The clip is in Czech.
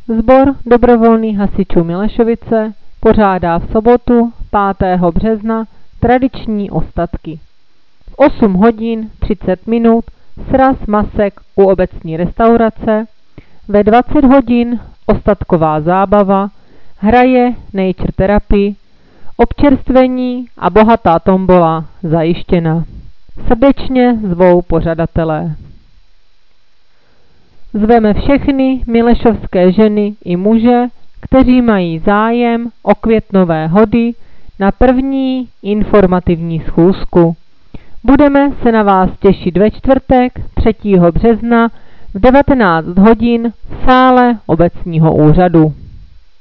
Sbor dobrovolných hasičů Milešovice pořádá v sobotu 5. března tradiční ostatky. V 8 hodin 30 minut sraz masek u obecní restaurace, ve 20 hodin ostatková zábava, hraje Nature Therapy, občerstvení a bohatá tombola zajištěna. Srdečně zvou pořadatelé. Zveme všechny milešovské ženy i muže, kteří mají zájem o květnové hody na první informativní schůzku. Budeme se na vás těšit ve čtvrtek 3. března v 19 hodin v sále obecního úřadu.